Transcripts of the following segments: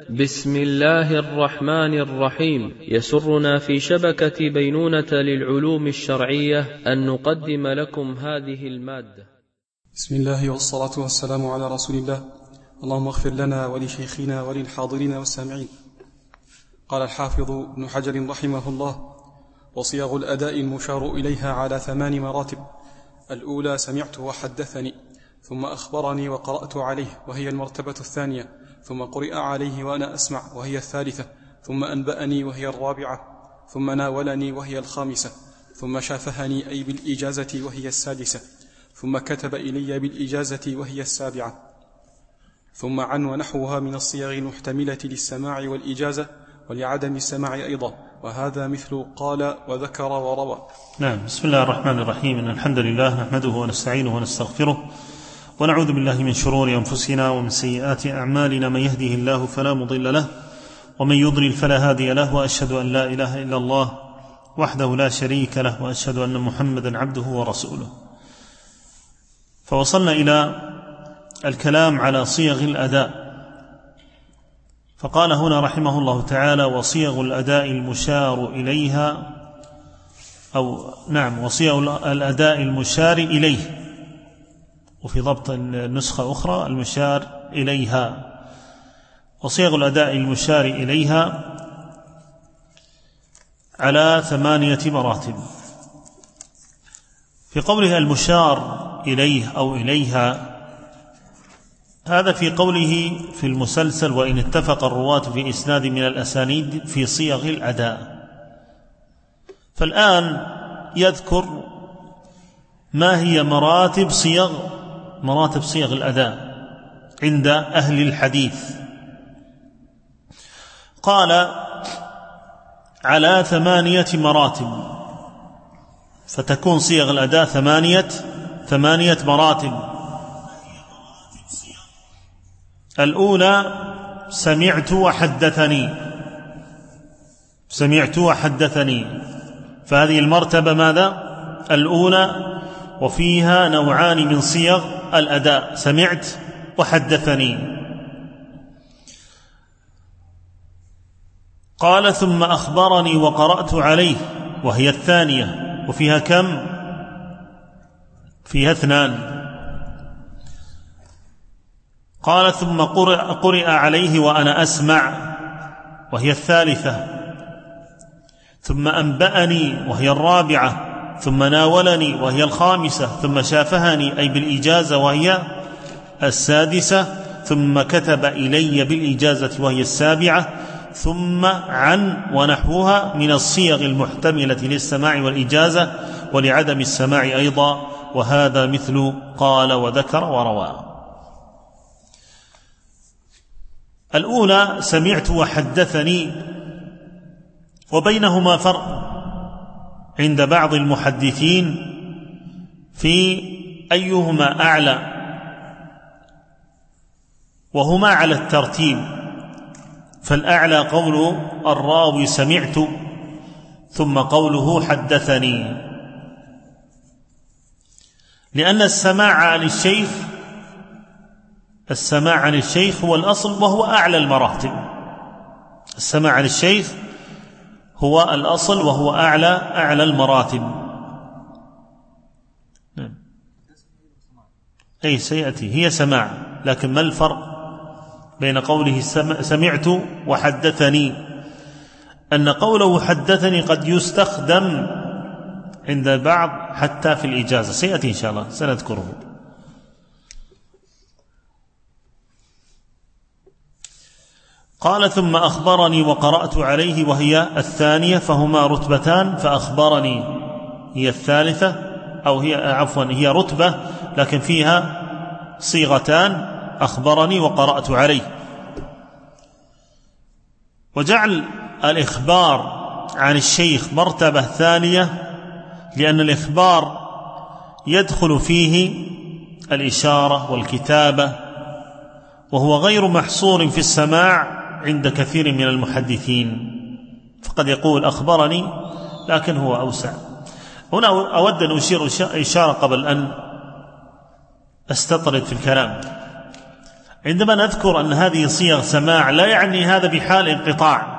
بسم الله الرحمن الرحيم. يسرنا في شبكة بينونة للعلوم الشرعية أن نقدم لكم هذه المادة. بسم الله والصلاة والسلام على رسول الله. اللهم اغفر لنا ولشيخنا وللحاضرين والسامعين. قال الحافظ ابن حجر رحمه الله: وصيغ الأداء المشار إليها على 8 مراتب. الأولى سمعت وحدثني، ثم أخبرني وقرأت عليه وهي المرتبة الثانية، ثم قرئ عليه وأنا أسمع وهي الثالثة، ثم أنبأني وهي الرابعة، ثم ناولني وهي الخامسة، ثم شافهني أي بالإجازة وهي السادسة، ثم كتب إلي بالإجازة وهي السابعة، ثم عن ونحوها من الصيغ المحتملة للسماع والإجازة ولعدم السماع أيضا، وهذا مثل قال وذكر وروى. نعم. بسم الله الرحمن الرحيم. إن الحمد لله نحمده ونستعينه ونستغفره ونعوذ بالله من شرور أنفسنا ومن سيئات أعمالنا. من يهده الله فلا مضل له ومن يضلل فلا هادي له، وأشهد أن لا إله إلا الله وحده لا شريك له، وأشهد أن محمدا عبده ورسوله. فوصلنا إلى الكلام على صيغ الأداء، فقال هنا رحمه الله تعالى: وصيغ الأداء المشار إليها، وصيغ الأداء المشار إليه، وفي ضبط النسخة أخرى المشار إليها. وصيغ الأداء المشار إليها على 8 مراتب. في قوله المشار إليه أو إليها، هذا في قوله في المسلسل: وإن اتفق الرواة في إسناد من الأسانيد في صيغ الأداء. فالآن يذكر ما هي مراتب صيغ الأداء عند أهل الحديث. قال: على 8 مراتب، فتكون صيغ الأداء 8 مراتب. الأولى سمعت وحدثني، فهذه المرتبة ماذا؟ الأولى، وفيها نوعان من صيغ الأداء: سمعت وحدثني. قال: ثم أخبرني وقرأت عليه وهي الثانية، وفيها كم؟ فيها 2. قال: ثم قرئ عليه وأنا أسمع وهي الثالثة، ثم أنبأني وهي الرابعة، ثم ناولني وهي الخامسة، ثم شافهني أي بالإجازة وهي السادسة، ثم كتب إلي بالإجازة وهي السابعة، ثم عن ونحوها من الصيغ المحتملة للسماع والإجازة ولعدم السماع أيضا، وهذا مثل قال وذكر وروى. الأولى سمعت وحدثني، وبينهما فرق عند بعض المحدثين في أيهما أعلى، وهما على الترتيب. فالأعلى قول الراوي سمعت، ثم قوله حدثني، لأن السماع عن الشيخ هو الأصل وهو أعلى المراتب. السماع عن الشيخ هو الأصل وهو أعلى المراتب. أي سيأتي، هي سماع، لكن ما الفرق بين قوله سمعت وحدثني؟ أن قوله حدثني قد يستخدم عند البعض حتى في الإجازة، سيأتي إن شاء الله سنذكره. قال: ثم أخبرني وقرأت عليه وهي الثانية، فهما رتبتان، فأخبرني هي الثالثة، أو هي رتبة لكن فيها صيغتان: أخبرني وقرأت عليه. وجعل الإخبار عن الشيخ مرتبة ثانية لأن الإخبار يدخل فيه الإشارة والكتابة، وهو غير محصور في السماع عند كثير من المحدثين، فقد يقول أخبرني لكن هو أوسع. هنا أود أن أشير إشارة قبل أن أستطرد في الكلام. عندما نذكر أن هذه صيغ سماع لا يعني هذا بحال انقطاع،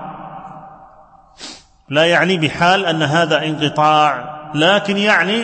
لا يعني بحال أن هذا انقطاع، لكن يعني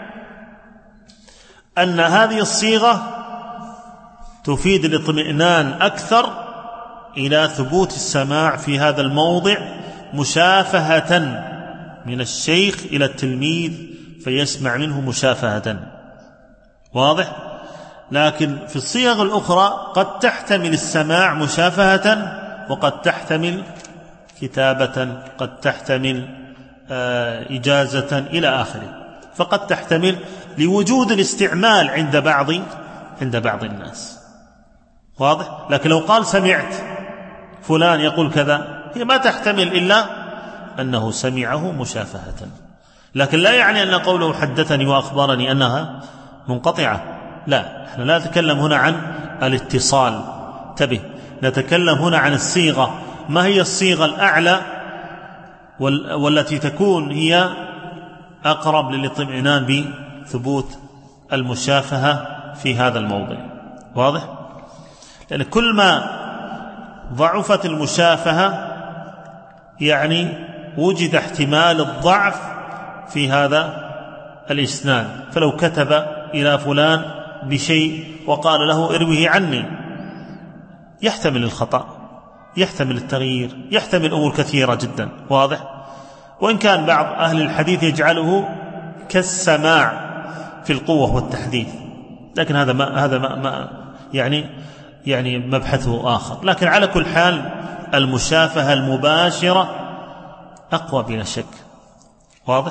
أن هذه الصيغة تفيد الاطمئنان أكثر إلى ثبوت السماع في هذا الموضع مشافهة من الشيخ إلى التلميذ فيسمع منه مشافهة. واضح؟ لكن في الصيغ الأخرى قد تحتمل السماع مشافهة، وقد تحتمل كتابة، قد تحتمل إجازة إلى آخره، فقد تحتمل لوجود الاستعمال عند بعض الناس. واضح؟ لكن لو قال سمعت فلان يقول كذا، هي ما تحتمل إلا أنه سمعه مشافهة، لكن لا يعني أن قوله حدثني وأخبرني أنها منقطعة، لا، احنا لا نتكلم هنا عن الاتصال، انتبه، نتكلم هنا عن الصيغة. ما هي الصيغة الأعلى والتي تكون هي أقرب للاطمئنان بثبوت المشافهة في هذا الموضع؟ واضح؟ لأن كل ما ضعفت المشافهة يعني وجد احتمال الضعف في هذا الإسناد. فلو كتب إلى فلان بشيء وقال له ارويه عني، يحتمل الخطأ، يحتمل التغيير، يحتمل أمور كثيرة جدا. واضح؟ وإن كان بعض أهل الحديث يجعله كالسماع في القوة والتحديث، لكن هذا ما يعني مبحثه آخر. لكن على كل حال المشافهة المباشرة أقوى بلا شك. واضح؟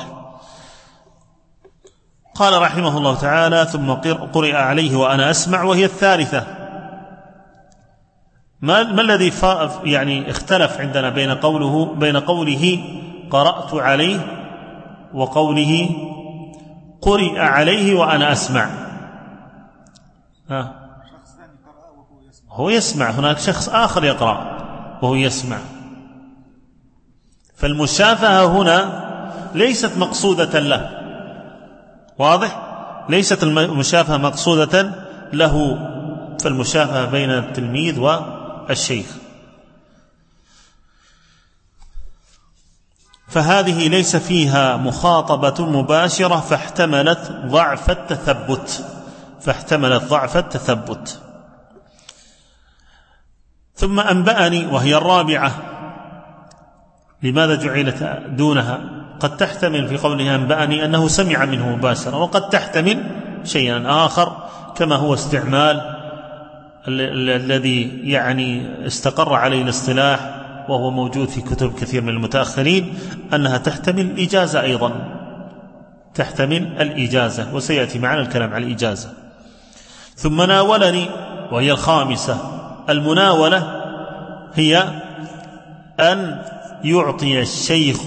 قال رحمه الله تعالى: ثم قرئ عليه وأنا أسمع، وهي الثالثة. ما الذي يعني اختلف عندنا بين قوله قرأت عليه وقوله قرئ عليه وأنا أسمع؟ هو يسمع، هناك شخص آخر يقرأ وهو يسمع. فالمشافهة هنا ليست مقصودة له. واضح؟ ليست المشافهة مقصودة له، فالمشافهة بين التلميذ والشيخ. فهذه ليس فيها مخاطبة مباشرة، فاحتملت ضعف التثبت. ثم أنبأني، وهي الرابعة. لماذا جعلت دونها؟ قد تحتمل في قوله أنبأني أنه سمع منه مباشرة، وقد تحتمل شيئا آخر كما هو استعمال الذي يعني استقر عليه الاصطلاح، وهو موجود في كتب كثير من المتأخرين، أنها تحتمل الإجازة أيضا، تحتمل الإجازة، وسيأتي معنا الكلام عن الإجازة. ثم ناولني، وهي الخامسة. المناولة هي أن يعطي الشيخ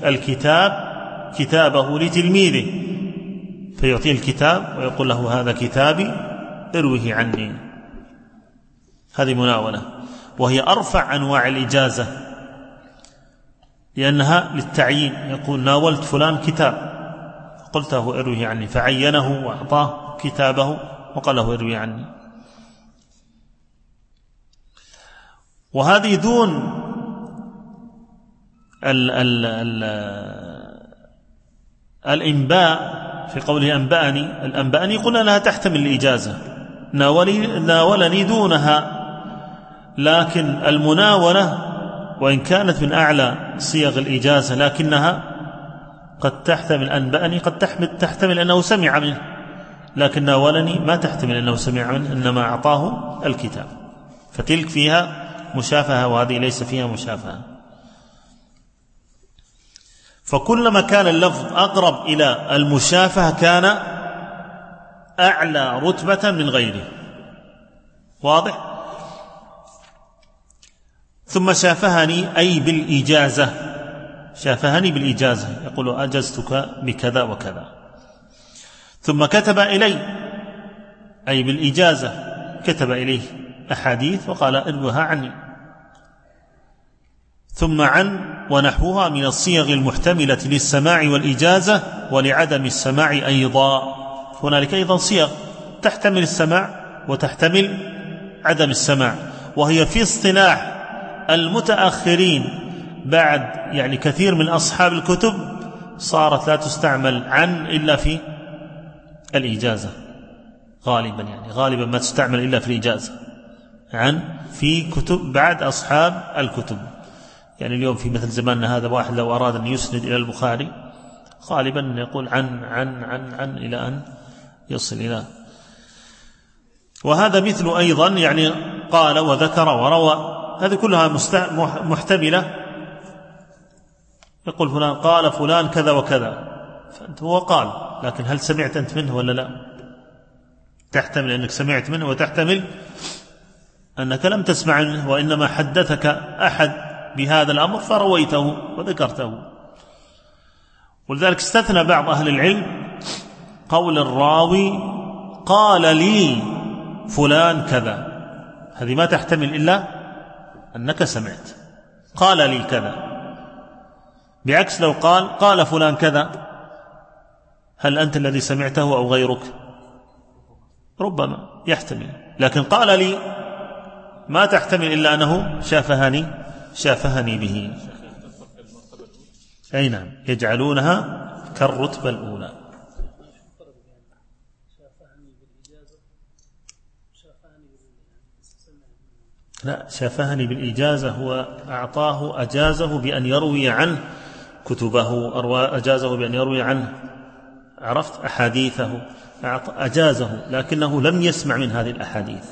كتابه لتلميذه، فيعطيه الكتاب ويقول له هذا كتابي اروه عني. هذه مناولة، وهي أرفع أنواع الإجازة، لأنها للتعيين. يقول ناولت فلان كتاب، قلت له اروه عني، فعينه وأعطاه كتابه وقال له اروه عني. وهذه دون الإنباء. في قوله أنبأني، الأنبأني قلنا لها تحتمل الإجازة، ناولني دونها. لكن المناولة وإن كانت من أعلى صيغ الإجازة، لكنها قد تحتمل أنبأني، قد تحتمل أنه سمع منه، لكن ناولني ما تحتمل أنه سمع منه، إنما أعطاه الكتاب، فتلك فيها مشافهة وهذه ليس فيها مشافهة. فكلما كان اللفظ أقرب إلى المشافهة كان أعلى رتبة من غيره. واضح؟ ثم شافهني أي بالإجازة، شافهني بالإجازة، يقول أجزتك بكذا وكذا. ثم كتب إلي أي بالإجازة، كتب إليه أحاديث وقال اروها عني. ثم عن ونحوها من الصيغ المحتملة للسماع والإجازة ولعدم السماع أيضا. هنالك أيضا صيغ تحتمل السماع وتحتمل عدم السماع، وهي في اصطلاح المتأخرين بعد يعني كثير من أصحاب الكتب صارت لا تستعمل عن إلا في الإجازة غالبا، يعني غالبا ما تستعمل إلا في الإجازة عن في كتب بعد أصحاب الكتب. يعني اليوم في مثل زماننا هذا واحد لو أراد أن يسند إلى البخاري غالبا يقول عن إلى أن يصل إلى. وهذا مثل أيضا يعني قال وذكر وروى، هذه كلها محتملة. يقول فلان قال فلان كذا وكذا، فأنت هو قال، لكن هل سمعت أنت منه ولا لا؟ تحتمل أنك سمعت منه، وتحتمل أنك لم تسمع منه، وإنما حدثك أحد بهذا الأمر فرويته وذكرته. ولذلك استثنى بعض أهل العلم قول الراوي قال لي فلان كذا، هذه ما تحتمل إلا أنك سمعت، قال لي كذا. بعكس لو قال فلان كذا، هل أنت الذي سمعته أو غيرك؟ ربما يحتمل، لكن قال لي ما تحتمل إلا أنه شافهني به. أي نعم، يجعلونها كالرتبة الأولى. لا، شافهني بالإجازة هو أعطاه أجازه بأن يروي عنه كتبه، أجازه بأن يروي عنه، عرفت، أحاديثه، أجازه، لكنه لم يسمع من هذه الأحاديث،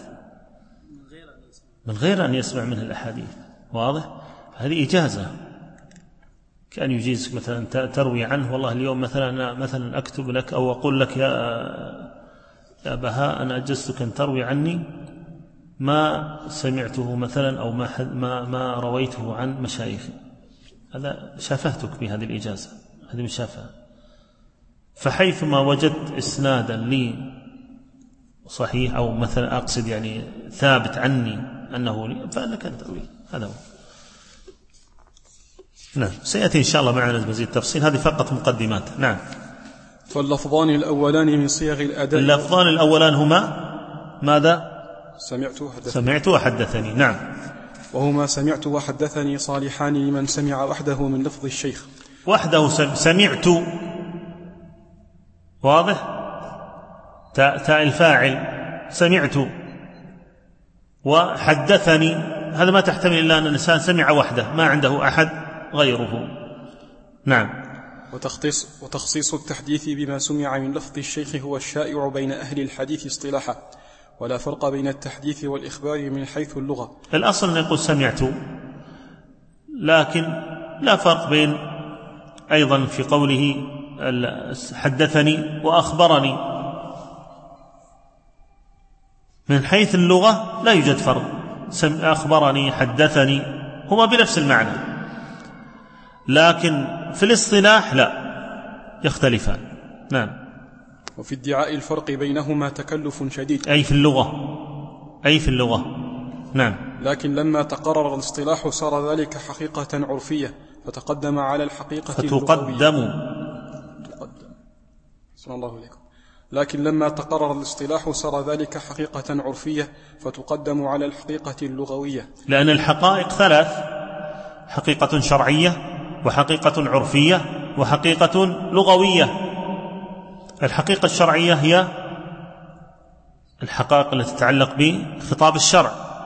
من غير أن يسمع منه الأحاديث. واضح؟ هذه إجازة، كأن يجيزك مثلا تروي عنه والله اليوم مثلا أكتب لك أو أقول لك يا بهاء أنا أجزتك أن تروي عني ما سمعته مثلا أو ما رويته عن مشايخي، هذا شافهتك بهذه الإجازة، هذه مشافهة. فحيثما وجدت إسنادا لي صحيح أو مثلا أقصد يعني ثابت عني أنه لي فأنك أن تروي، هذا هو. نعم، سيأتي إن شاء الله معنا مزيد تفصيل، هذه فقط مقدمات. نعم. فاللفظان الأولان من صيغ الأداء، اللفظان الأولان هما ماذا؟ سمعت وحدثني. نعم. وهما سمعت وحدثني صالحان لمن سمع وحده من لفظ الشيخ. وحده سمعت، واضح، تاء الفاعل سمعت، وحدثني هذا ما تحتمل إلا أن الإنسان سمع وحده ما عنده أحد غيره. نعم. وتخصيص التحديث بما سمع من لفظ الشيخ هو الشائع بين أهل الحديث اصطلاحا، ولا فرق بين التحديث والإخبار من حيث اللغة. الأصل أن يقول سمعت، لكن لا فرق بين أيضا في قوله حدثني وأخبرني، من حيث اللغة لا يوجد فرق، أخبرني حدثني هما بنفس المعنى، لكن في الاصطلاح لا، يختلفان. نعم. وفي ادعاء الفرق بينهما تكلف شديد، أي في اللغة. نعم. لكن لما تقرر الاصطلاح صار ذلك حقيقة عرفية فتقدم على الحقيقة لكن لما تقرر الاصطلاح صار ذلك حقيقة عرفية فتقدم على الحقيقة اللغوية، لأن الحقائق ثلاث: حقيقة شرعية، وحقيقة عرفية، وحقيقة لغوية. الحقيقة الشرعية هي الحقائق التي تتعلق بخطاب الشرع،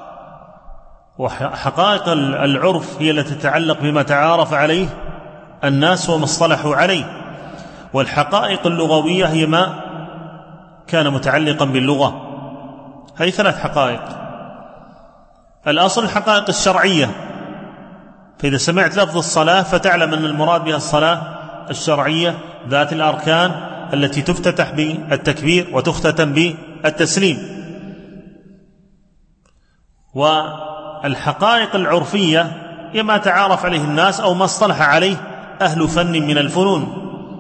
وحقائق العرف هي التي تتعلق بما تعارف عليه الناس وما اصطلحوا عليه، والحقائق اللغوية هي ما كان متعلقا باللغة. هذه ثلاث حقائق. الأصل الحقائق الشرعية، فإذا سمعت لفظ الصلاة فتعلم أن المراد بها الصلاة الشرعية ذات الأركان التي تفتتح بالتكبير وتختتم بالتسليم. والحقائق العرفية هي ما تعارف عليه الناس أو ما اصطلح عليه أهل فن من الفنون.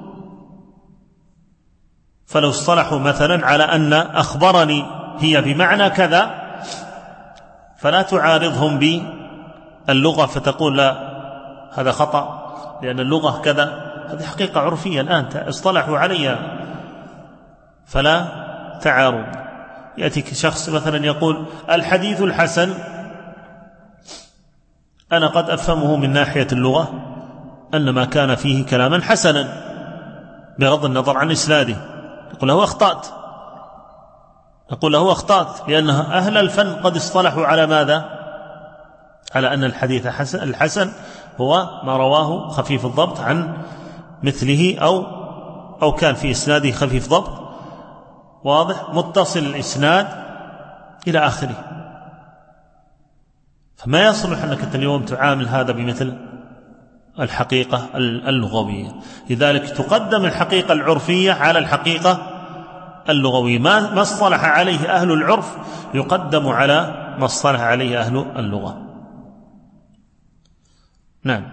فلو اصطلحوا مثلا على أن أخبرني هي بمعنى كذا فلا تعارضهم باللغة فتقول لا هذا خطأ لأن اللغة كذا، هذه حقيقة عرفية الآن اصطلحوا عليها فلا تعارض. يأتيك شخص مثلا يقول الحديث الحسن أنا قد أفهمه من ناحية اللغة أن ما كان فيه كلاما حسنا بغض النظر عن إسناده، نقول له أخطأت، نقول له أخطأت، لأن أهل الفن قد اصطلحوا على ماذا؟ على أن الحديث الحسن هو ما رواه خفيف الضبط عن مثله أو كان في إسناده خفيف ضبط واضح متصل الإسناد إلى آخره. فما يصلح أنك اليوم تعامل هذا بمثل الحقيقة اللغوية، لذلك تقدم الحقيقة العرفية على الحقيقة اللغوية. ما اصطلح عليه أهل العرف يقدم على ما اصطلح عليه أهل اللغة. نعم.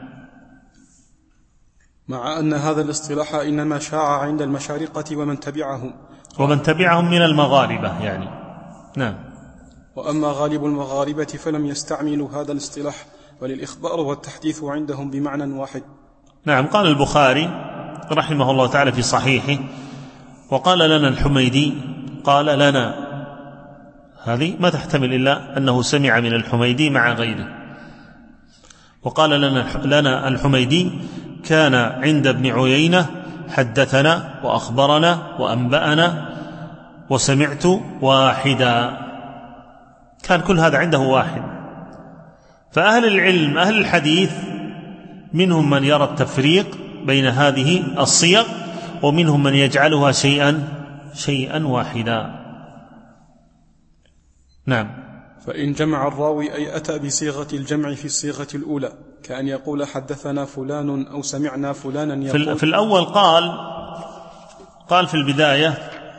مع أن هذا الاصطلاح إنما شاع عند المشارقة ومن تبعهم من المغاربة يعني. نعم. وأما غالب المغاربة فلم يستعملوا هذا الاصطلاح، وللإخبار والتحديث عندهم بمعنى واحد. نعم. قال البخاري رحمه الله تعالى في صحيحه: وقال لنا الحميدي، قال لنا، هذه ما تحتمل إلا أنه سمع من الحميدي مع غيره. وقال لنا الحميدي كان عند ابن عيينة حدثنا وأخبرنا وأنبأنا وسمعت واحدا، كان كل هذا عنده واحد. فأهل العلم أهل الحديث منهم من يرى التفريق بين هذه الصيغ، ومنهم من يجعلها شيئا واحدا. نعم. فإن جمع الراوي أي أتى بصيغة الجمع في الصيغة الأولى، كأن يقول حدثنا فلان أو سمعنا فلانا يقول. في الأول قال في البداية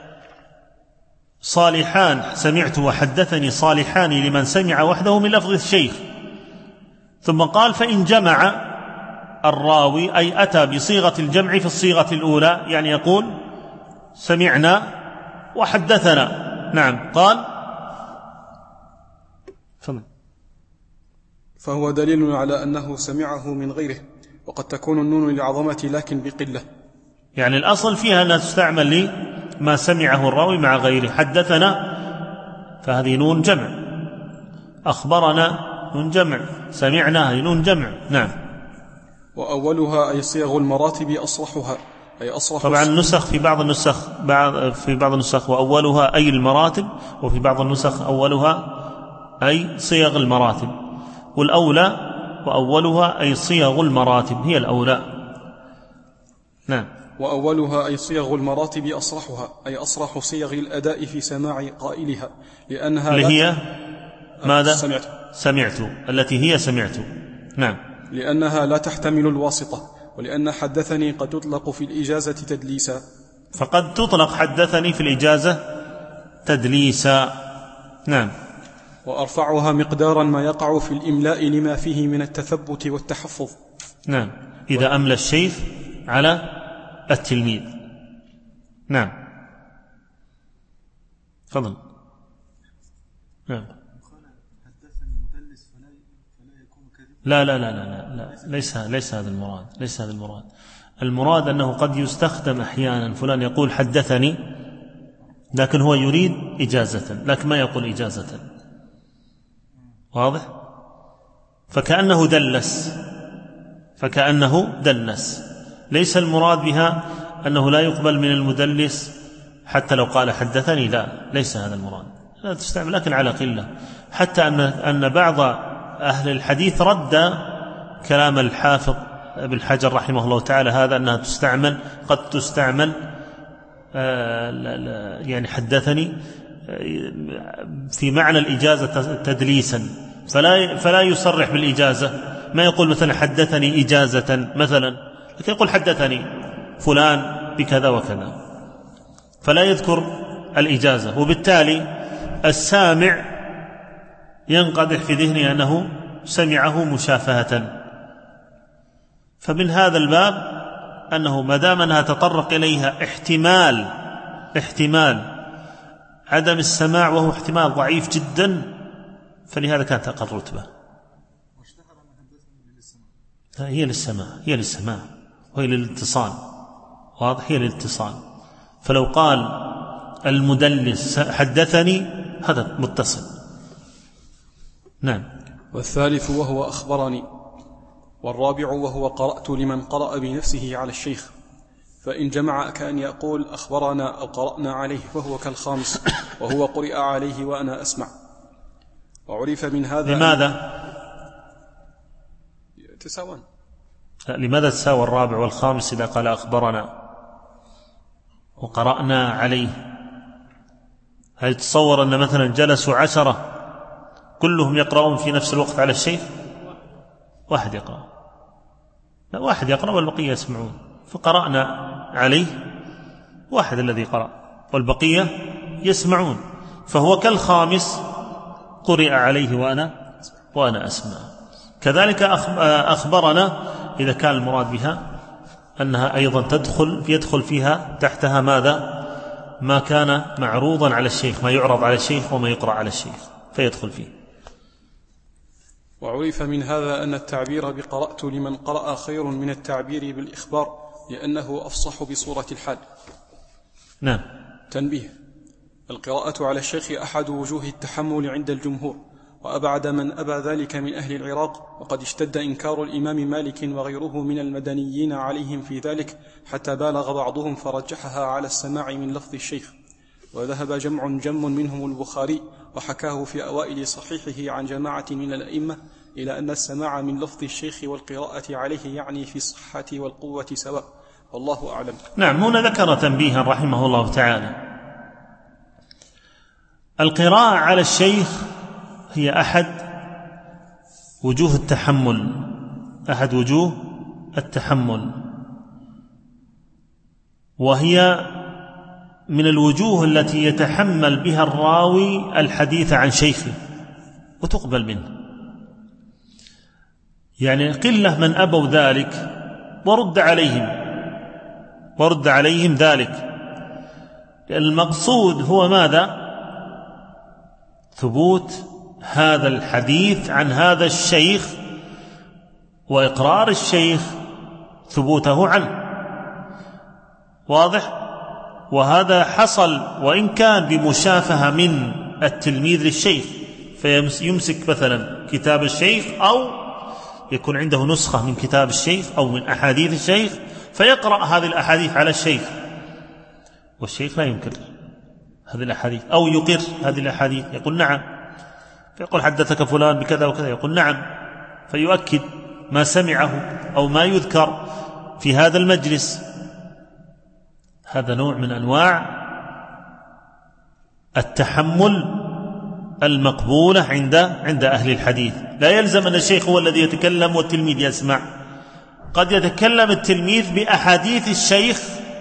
صالحان، سمعت وحدثني صالحان لمن سمع وحده من لفظ الشيخ. ثم قال فإن جمع الراوي أي أتى بصيغة الجمع في الصيغة الأولى، يعني يقول سمعنا وحدثنا. نعم. قال فهو دليل على أنه سمعه من غيره، وقد تكون النون للعظمة لكن بقلة. يعني الأصل فيها أنها تستعمل لما سمعه الراوي مع غيره. حدثنا فهذه نون جمع، أخبرنا نون جمع، سمعنا هذه نون جمع. نعم. وأولها أي صيغ المراتب أصرحها أي أصرح. طبعا النسخ في بعض النسخ وأولها أي المراتب، وفي بعض النسخ أولها أي صيغ المراتب، والأولى وأولها أي صيغ المراتب هي الأولى. نعم. وأولها أي صيغ المراتب أصرحها أي أصرح صيغ الأداء في سماع قائلها، لأنها اللي هي ماذا؟ سمعت التي هي سمعت. نعم. لأنها لا تحتمل الواسطة، ولأن حدثني قد تطلق في الإجازة تدليسا. فقد تطلق حدثني في الإجازة تدليسا. نعم. وأرفعها مقدارا ما يقع في الإملاء لما فيه من التثبت والتحفظ. نعم. إذا أملى الشيخ على التلميذ. نعم. فضل. نعم. لا لا لا لا لا، ليس هذا المراد. المراد أنه قد يستخدم أحيانا، فلان يقول حدثني لكن هو يريد إجازة، لكن ما يقول إجازة. واضح؟ فكأنه دلس. ليس المراد بها أنه لا يقبل من المدلس حتى لو قال حدثني، لا، ليس هذا المراد. لا تستعمل، لكن على قلة. حتى أن بعض أهل الحديث رد كلام الحافظ ابن حجر رحمه الله تعالى هذا، أنها قد تستعمل يعني حدثني في معنى الإجازة تدليسا، فلا يصرح بالإجازة. ما يقول مثلا حدثني إجازة مثلا، لكن يقول حدثني فلان بكذا وكذا، فلا يذكر الإجازة. وبالتالي السامع ينقدح في ذهنه أنه سمعه مشافهة. فمن هذا الباب أنه ما دام أنها تطرق إليها احتمال عدم السماع، وهو احتمال ضعيف جدا، فلهذا كانت أقل رتبة. هي للسماع وهي للاتصال. واضح؟ هي للاتصال. فلو قال المدلس حدثني هذا متصل. نعم. والثالث وهو أخبرني. والرابع وهو قرأت لمن قرأ بنفسه على الشيخ، فإن جمع كأن يقول أخبرنا أو قرأنا عليه فهو كالخامس، وهو قرئ عليه وأنا أسمع. وعرف من هذا لماذا تساوان؟ لماذا تساوى الرابع والخامس إذا قال أخبرنا وقرأنا عليه؟ هل تصور أن مثلا جلسوا 10 كلهم يقرؤون في نفس الوقت على الشيخ؟ واحد يقرأ، لا، واحد يقرأ والبقية يسمعون، فقرأنا عليه واحد الذي قرأ والبقية يسمعون، فهو كالخامس قرئ عليه وأنا أسمع. كذلك أخبرنا إذا كان المراد بها أنها أيضا يدخل فيها تحتها ماذا؟ ما كان معروضا على الشيخ، ما يعرض على الشيخ وما يقرأ على الشيخ فيدخل فيه. وعرف من هذا أن التعبير بقرأت لمن قرأ خير من التعبير بالإخبار، لأنه أفصح بصورة الحال. نعم. تنبيه: القراءة على الشيخ أحد وجوه التحمل عند الجمهور، وأبعد من أبى ذلك من أهل العراق، وقد اشتد إنكار الإمام مالك وغيره من المدنيين عليهم في ذلك، حتى بالغ بعضهم فرجحها على السماع من لفظ الشيخ. وذهب جم منهم البخاري وحكاه في أوائل صحيحه عن جماعة من الأئمة إلى أن السماع من لفظ الشيخ والقراءة عليه يعني في الصحة والقوة سواء، والله أعلم. نعم. هنا ذكر تنبيها رحمه الله تعالى: القراءة على الشيخ هي أحد وجوه التحمل، وهي من الوجوه التي يتحمل بها الراوي الحديث عن شيخه وتقبل منه. يعني قلة من أبوا ذلك ورد عليهم ذلك. المقصود هو ماذا؟ ثبوت هذا الحديث عن هذا الشيخ وإقرار الشيخ ثبوته عنه. واضح؟ وهذا حصل وإن كان بمشافهة من التلميذ للشيخ، فيمسك مثلا كتاب الشيخ أو يكون عنده نسخة من كتاب الشيخ أو من أحاديث الشيخ فيقرأ هذه الأحاديث على الشيخ، والشيخ لا ينكر هذه الأحاديث أو يقر هذه الأحاديث، يقول نعم، فيقول حدثك فلان بكذا وكذا، يقول نعم، فيؤكد ما سمعه أو ما يذكر في هذا المجلس. هذا نوع من أنواع التحمل المقبولة عند أهل الحديث. لا يلزم أن الشيخ هو الذي يتكلم والتلميذ يسمع، قد يتكلم التلميذ بأحاديث الشيخ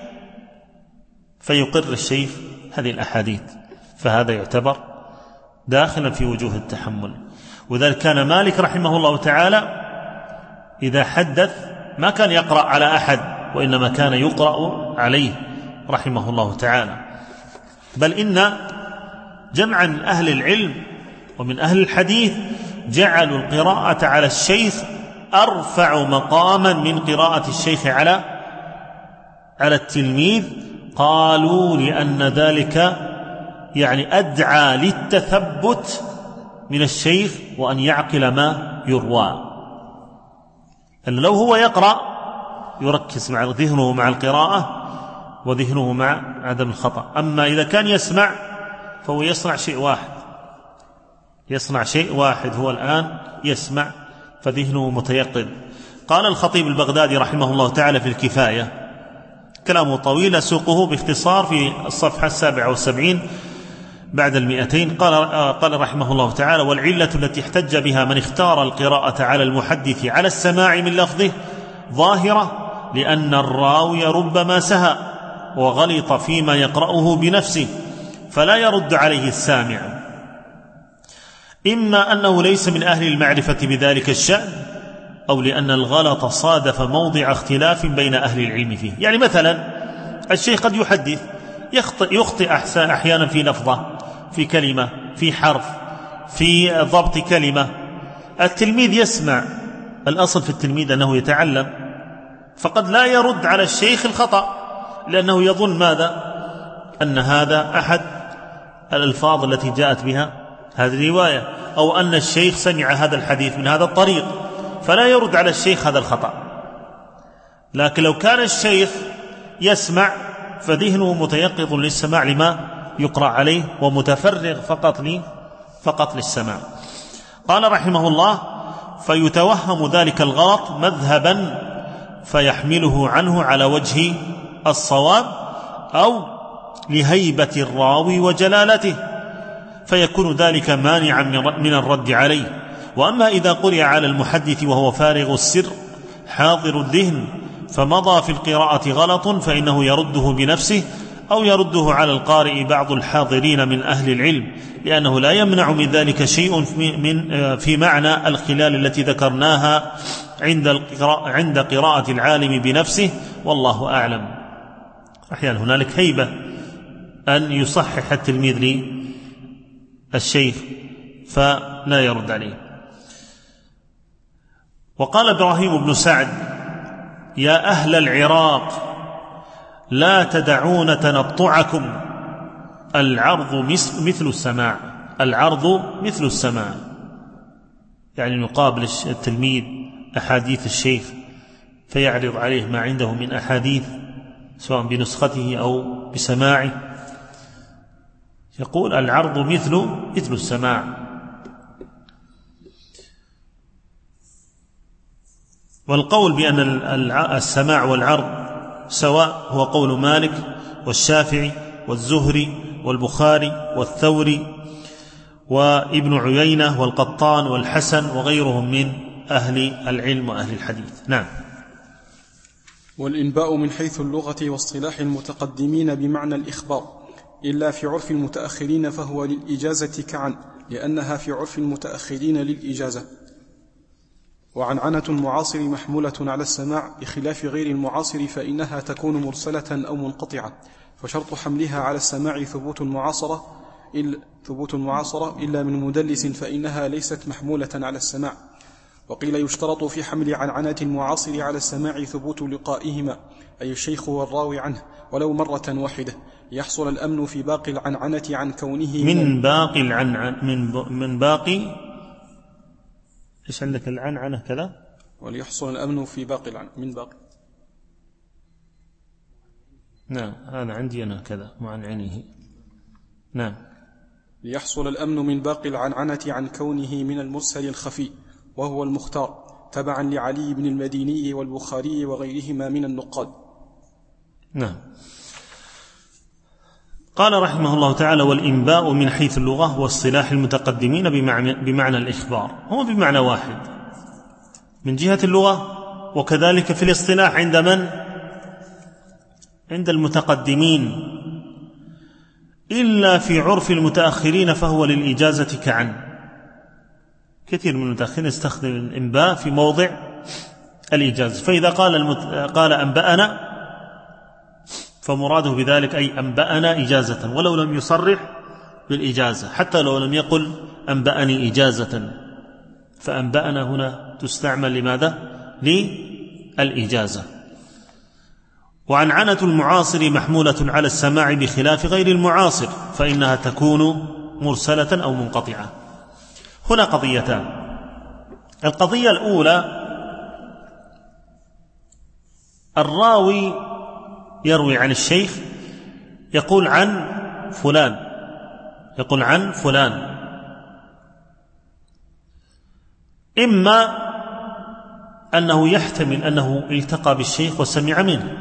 فيقر الشيخ هذه الأحاديث، فهذا يعتبر داخلا في وجوه التحمل. وذلك كان مالك رحمه الله تعالى إذا حدث ما كان يقرأ على أحد، وإنما كان يقرأ عليه رحمه الله تعالى. بل إن جمعا من أهل العلم ومن أهل الحديث جعلوا القراءة على الشيخ أرفع مقاما من قراءة الشيخ على التلميذ، قالوا لأن ذلك يعني أدعى للتثبت من الشيخ وأن يعقل ما يروى. أن لو هو يقرأ يركز مع ذهنه مع القراءة وذهنه مع عدم الخطأ، أما إذا كان يسمع فهو يصنع شيء واحد، هو الآن يسمع فذهنه متيقظ. قال الخطيب البغدادي رحمه الله تعالى في الكفاية، كلامه طويل أسوقه باختصار في الصفحة 77 بعد 200. قال رحمه الله تعالى: والعلة التي احتج بها من اختار القراءة على المحدث على السماع من لفظه ظاهرة، لأن الراوي ربما سهى وغلط فيما يقرأه بنفسه فلا يرد عليه السامع، إما أنه ليس من أهل المعرفة بذلك الشأن، أو لأن الغلط صادف موضع اختلاف بين أهل العلم فيه. يعني مثلا الشيخ قد يحدث يخطئ أحيانا في لفظة، في كلمة، في حرف، في ضبط كلمة، التلميذ يسمع، الأصل في التلميذ أنه يتعلم، فقد لا يرد على الشيخ الخطأ لأنه يظن ماذا؟ أن هذا أحد الألفاظ التي جاءت بها هذه الرواية، أو أن الشيخ سمع هذا الحديث من هذا الطريق، فلا يرد على الشيخ هذا الخطأ. لكن لو كان الشيخ يسمع فذهنه متيقظ للسماع لما يقرأ عليه ومتفرغ فقط للسماع. قال رحمه الله: فيتوهم ذلك الغلط مذهبا فيحمله عنه على وجه الصواب، أو لهيبة الراوي وجلالته، فيكون ذلك مانعا من الرد عليه. وأما إذا قرئ على المحدث وهو فارغ السر حاضر الذهن فمضى في القراءة غلط، فإنه يرده بنفسه أو يرده على القارئ بعض الحاضرين من أهل العلم، لأنه لا يمنع من ذلك شيء في معنى الخلال التي ذكرناها عند قراءة العالم بنفسه، والله أعلم. أحيانا هنالك هيبة أن يصحح التلميذ للشيخ فلا يرد عليه. وقال إبراهيم بن سعد: يا أهل العراق لا تدعون تنطعكم، العرض مثل السماع. العرض مثل السماع، يعني نقابل التلميذ أحاديث الشيخ فيعرض عليه ما عنده من أحاديث سواء بنسخته أو بسماعه، يقول العرض مثل السماع. والقول بأن السماع والعرض سواء هو قول مالك والشافعي والزهري والبخاري والثوري وابن عيينة والقطان والحسن وغيرهم من أهل العلم وأهل الحديث. نعم. والإنباء من حيث اللغة واصطلاح المتقدمين بمعنى الإخبار، إلا في عرف المتأخرين فهو للإجازة كعن، لأنها في عرف المتأخرين للإجازة. وعنعنة المعاصر محمولة على السماع بخلاف غير المعاصر، فإنها تكون مرسلة أو منقطعة، فشرط حملها على السماع ثبوت المعاصرة إلا من مدلس، فإنها ليست محمولة على السماع. وقيل يشترط في حمل عنعنة المعاصر على السماع ثبوت لقائهما، أي الشيخ والراوي عنه، ولو مرة واحدة، يحصل الأمن في باقي العنعنة عن كونه من باقي إيش عندك العنعنة كذا؟ وليحصل الأمن في باقي من باقي. نعم، هذا عندي أنا كذا معنعنه. نعم. ليحصل الأمن من باقي العنعنة عن كونه من المرسل الخفي، وهو المختار تبعا لعلي بن المديني والبخاري وغيرهما من النقاد. نعم. قال رحمه الله تعالى: والإنباء من حيث اللغة واصطلاح المتقدمين بمعنى الإخبار، هو بمعنى واحد من جهة اللغة، وكذلك في الاصطلاح عند من؟ عند المتقدمين، إلا في عرف المتأخرين فهو للإجازة كعن. كثير من المتأخرين يستخدم الإنباء في موضع الإجازة، فإذا قال أنبأنا فمراده بذلك أي أنبأنا إجازة، ولو لم يصرح بالإجازة، حتى لو لم يقل أنبأني إجازة، فأنبأنا هنا تستعمل لماذا؟ للإجازة. وعنعنة المعاصر محمولة على السماع بخلاف غير المعاصر، فإنها تكون مرسلة أو منقطعة. هنا قضيتان. القضية الأولى: الراوي يروي عن الشيخ يقول عن فلان، إما أنه يحتمل أنه التقى بالشيخ وسمع منه،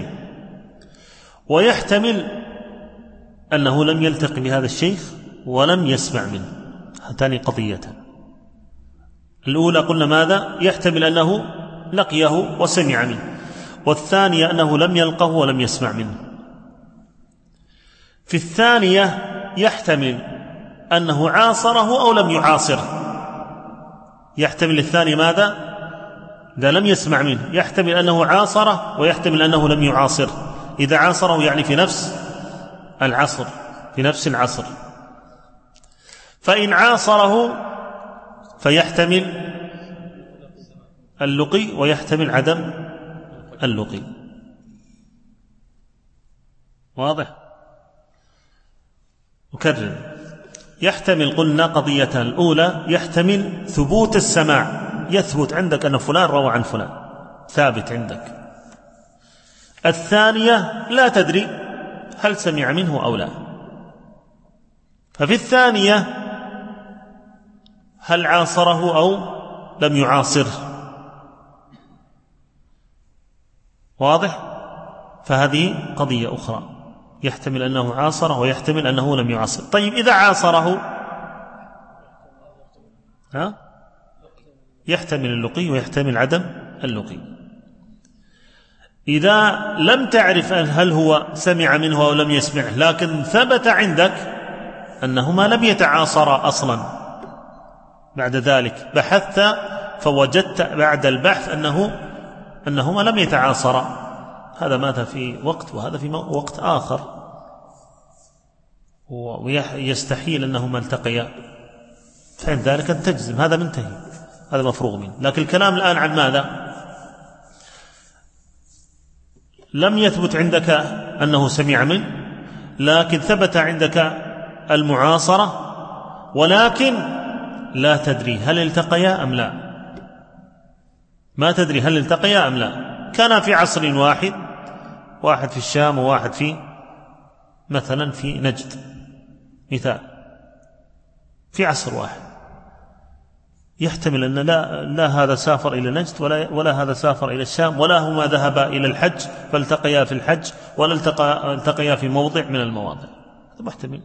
ويحتمل أنه لم يلتقي بهذا الشيخ ولم يسمع منه. هاتان قضيتان. الأولى قلنا ماذا؟ يحتمل أنه لقيه وسمع منه، والثانية أنه لم يلقه ولم يسمع منه. في الثانية يحتمل أنه عاصره أو لم يعاصره. يحتمل الثاني ماذا؟ إذا لم يسمع منه يحتمل أنه عاصره ويحتمل أنه لم يعاصره. إذا عاصره يعني في نفس العصر، فإن عاصره فيحتمل اللقي ويحتمل عدم اللقي. واضح؟ أكرر، يحتمل، قلنا قضيتان: الأولى يحتمل ثبوت السماع، يثبت عندك أن فلان روى عن فلان، ثابت عندك. الثانية لا تدري هل سمع منه أو لا. ففي الثانية هل عاصره أو لم يعاصره؟ واضح؟ فهذه قضية أخرى، يحتمل أنه عاصره ويحتمل أنه لم يعاصر. طيب إذا عاصره يحتمل اللقي ويحتمل عدم اللقي. إذا لم تعرف هل هو سمع منه أو لم يسمعه، لكن ثبت عندك أنهما لم يتعاصرا أصلا، بعد ذلك بحثت فوجدت بعد البحث أنهما لم يتعاصرا، هذا مات في وقت وهذا في وقت آخر، ويستحيل أنهما التقيا، فعند ذلك أن تجزم هذا منتهي، هذا مفروغ منه. لكن الكلام الآن عن ماذا؟ لم يثبت عندك أنه سمع منه، لكن ثبت عندك المعاصرة، ولكن لا تدري هل التقيا أم لا، ما تدري هل التقيا أم لا. كان في عصر واحد، واحد في الشام وواحد في مثلا في نجد، مثال، في عصر واحد، يحتمل أن لا هذا سافر إلى نجد ولا هذا سافر إلى الشام، ولا هما ذهبا إلى الحج فالتقيا في الحج، ولا التقيا في موضع من المواضع، هذا محتمل.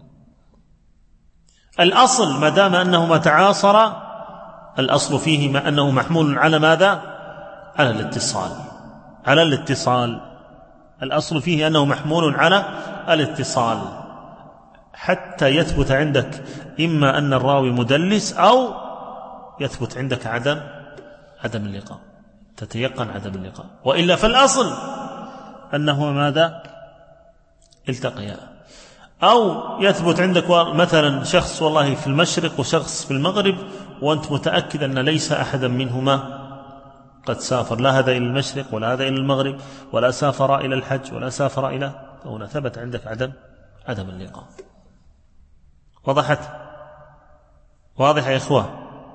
الأصل ما دام أنهما تعاصرا، الأصل فيه ما أنه محمول على ماذا؟ على الاتصال، على الاتصال. الأصل فيه أنه محمول على الاتصال، حتى يثبت عندك إما أن الراوي مدلس أو يثبت عندك عدم اللقاء، تتيقن عدم اللقاء، وإلا فالأصل أنه ماذا؟ التقيا. أو يثبت عندك مثلا شخص والله في المشرق وشخص في المغرب، وأنت متأكد أن ليس أحدا منهما قد سافر، لا هذا إلى المشرق ولا هذا إلى المغرب، ولا سافر إلى الحج ولا سافر إلى، هنا ثبت عندك عدم اللقاء. وضحت؟ واضح يا إخوة؟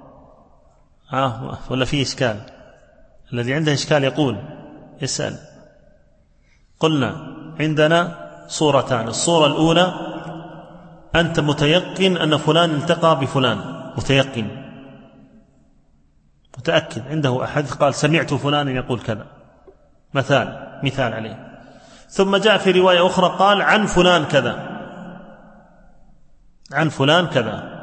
ولا في إشكال؟ الذي عنده إشكال يقول، يسأل. قلنا عندنا صورتان: الصورة الأولى أنت متيقن أن فلان التقى بفلان، متأكد، عنده أحد قال سمعت فلان يقول كذا، مثال عليه، ثم جاء في رواية أخرى قال عن فلان كذا،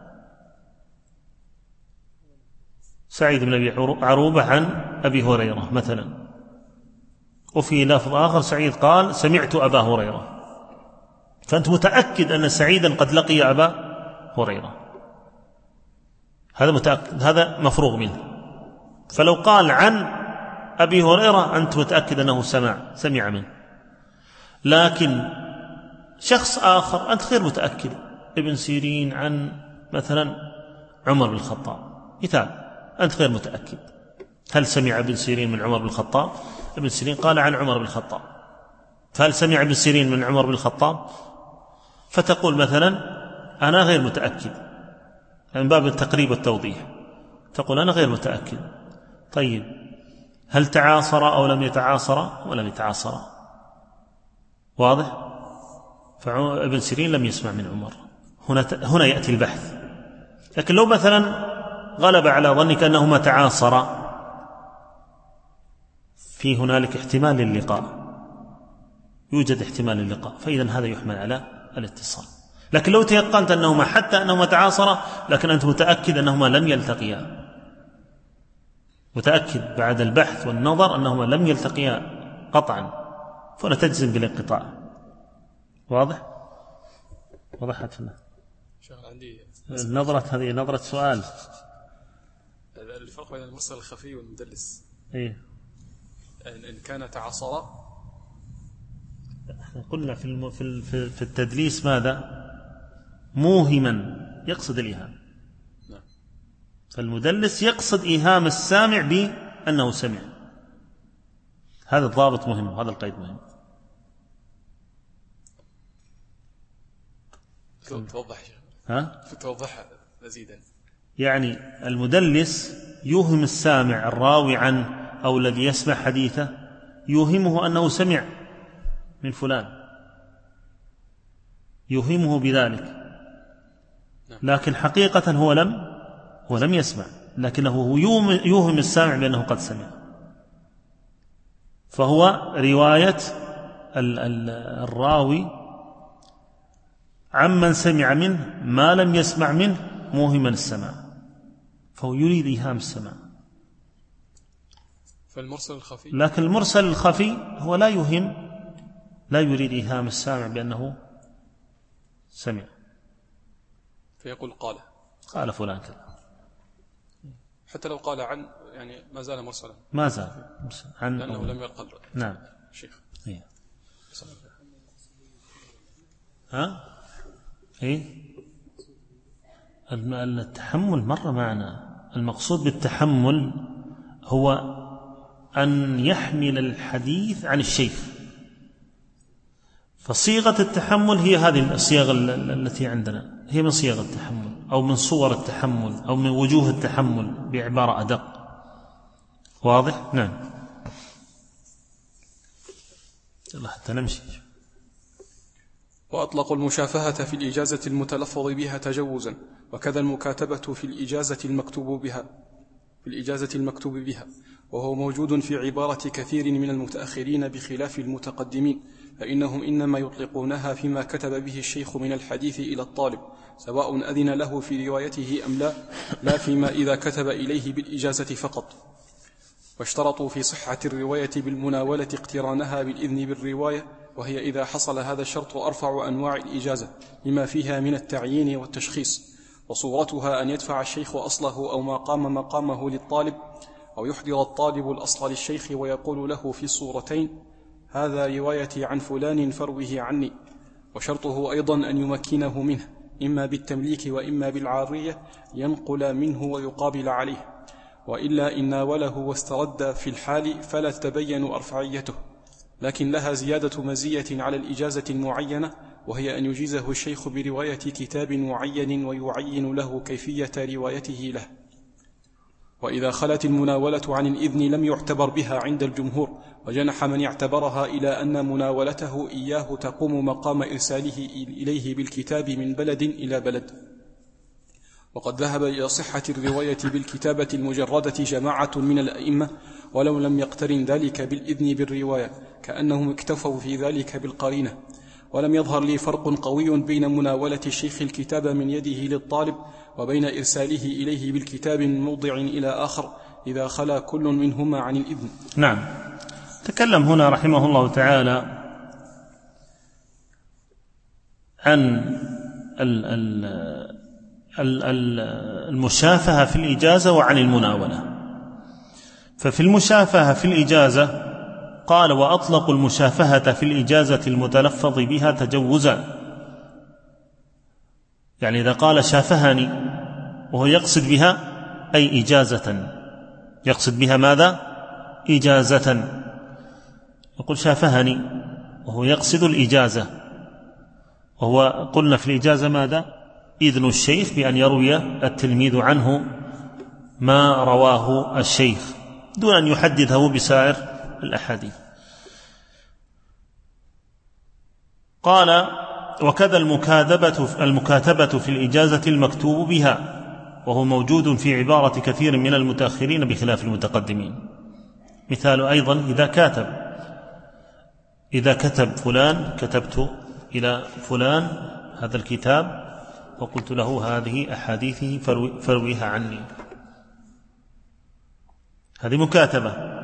سعيد بن أبي عروبة عن أبي هريرة مثلا، وفي لفظ آخر سعيد قال سمعت أبا هريرة، فأنت متأكد أن سعيدا قد لقي أبا هريرة، هذا متأكد، هذا مفروغ منه. فلو قال عن أبي هريرة أنت متأكد أنه سمع منه. لكن شخص آخر أنت غير متأكد، ابن سيرين عن مثلا عمر بن الخطاب مثال، أنت غير متأكد هل سمع ابن سيرين من عمر بن الخطاب؟ ابن سيرين قال عن عمر بن الخطاب، فهل سمع ابن سيرين من عمر بن الخطاب؟ فتقول مثلا أنا غير متأكد، من باب التقريب والتوضيح، تقول أنا غير متأكد. طيب هل تعاصر أو لم يتعاصر؟ ولم يتعاصر، واضح؟ فابن سيرين لم يسمع من عمر، هنا يأتي البحث. لكن لو مثلا غلب على ظنك أنهما تعاصرا، في هنالك احتمال للقاء، يوجد احتمال للقاء، فإذا هذا يحمل على الاتصال. لكن لو تيقنت أنهما حتى أنهما تعاصرا لكن أنت متأكد أنهما لم يلتقيا، متأكد بعد البحث والنظر أنهما لم يلتقيا قطعا، فهنا تجزم بالانقطاع. واضح؟ وضحت لنا عندي النظرة، هذه نظرة سؤال. الفرق بين المرسل الخفي والمدلس، إيه؟ إن كان تعاصرا، قلنا في التدليس ماذا؟ موهما، يقصد الإيهام. فالمدلس يقصد إيهام السامع بأنه سمع، هذا الضابط مهم، هذا القيد مهم. توضح مزيدا. يعني المدلس يوهم السامع الراوي عنه أو الذي يسمع حديثه، يوهمه أنه سمع من فلان، يوهمه بذلك، لكن حقيقة هو لم يسمع، لكنه يوهم السامع بأنه قد سمع. فهو رواية الراوي عمن سمع منه ما لم يسمع منه موهما السماع، فهو يريد إيهام السماع. فالمرسل الخفي، لكن المرسل الخفي هو لا يريد إيهام السامع بأنه سمع، فيقول قال فلان كذا، حتى لو قال عن يعني ما زال مرسلا، ما زال عن، لأنه لم يلقى. نعم شيخ. التحمل مر معنا. المقصود بالتحمل هو أن يحمل الحديث عن الشيخ، فصيغة التحمل هي هذه الصيغ التي عندنا، هي من صيغ التحمل أو من صور التحمل أو من وجوه التحمل بعبارة أدق. واضح؟ نعم. الله حتى نمشي. وأطلقوا المشافهة في الإجازة المتلفظ بها تجوزا، وكذا المكاتبة في الإجازة المكتوب بها، وهو موجود في عبارة كثير من المتأخرين بخلاف المتقدمين، فإنهم إنما يطلقونها فيما كتب به الشيخ من الحديث إلى الطالب، سواء أذن له في روايته أم لا فيما إذا كتب إليه بالإجازة فقط. واشترطوا في صحة الرواية بالمناولة اقترانها بالإذن بالرواية، وهي إذا حصل هذا الشرط أرفع أنواع الإجازة لما فيها من التعيين والتشخيص. وصورتها أن يدفع الشيخ أصله أو ما قام مقامه للطالب، أو يحضر الطالب الأصل للشيخ ويقول له في الصورتين: هذا روايتي عن فلان فروه عني. وشرطه أيضا أن يمكنه منه، إما بالتمليك وإما بالعارية، ينقل منه ويقابل عليه، وإلا إن ناوله واسترد في الحال فلا تتبين أرفعيته، لكن لها زيادة مزية على الإجازة المعينة، وهي أن يجيزه الشيخ برواية كتاب معين ويعين له كيفية روايته له. وإذا خلت المناولة عن الإذن لم يعتبر بها عند الجمهور، وجنح من يعتبرها إلى أن مناولته إياه تقوم مقام إرساله إليه بالكتاب من بلد إلى بلد. وقد ذهب إلى صحة الرواية بالكتابة المجردة جماعة من الأئمة، ولو لم يقترن ذلك بالإذن بالرواية، كأنهم اكتفوا في ذلك بالقرينة. ولم يظهر لي فرق قوي بين مناولة الشيخ الكتاب من يده للطالب وبين إرساله إليه بالكتاب من موضع إلى آخر، إذا خلا كل منهما عن الإذن. نعم. تكلم هنا رحمه الله تعالى عن المشافهة في الإجازة وعن المناولة. ففي المشافهة في الإجازة قال: وأطلقوا المشافهة في الإجازة المتلفظ بها تجوزا. يعني إذا قال شافهني وهو يقصد بها أي إجازة، يقصد بها ماذا؟ إجازة. يقول شافهني وهو يقصد الإجازة، وهو قلنا في الإجازة ماذا؟ إذن الشيخ بأن يروي التلميذ عنه ما رواه الشيخ دون أن يحدده بسائر الأحاديث. قال: وكذا المكاتبة في الإجازة المكتوب بها، وهو موجود في عبارة كثير من المتأخرين بخلاف المتقدمين. مثال أيضا إذا كتب فلان: كتبت إلى فلان هذا الكتاب وقلت له هذه أحاديثه فرويها عني، هذه مكاتبة.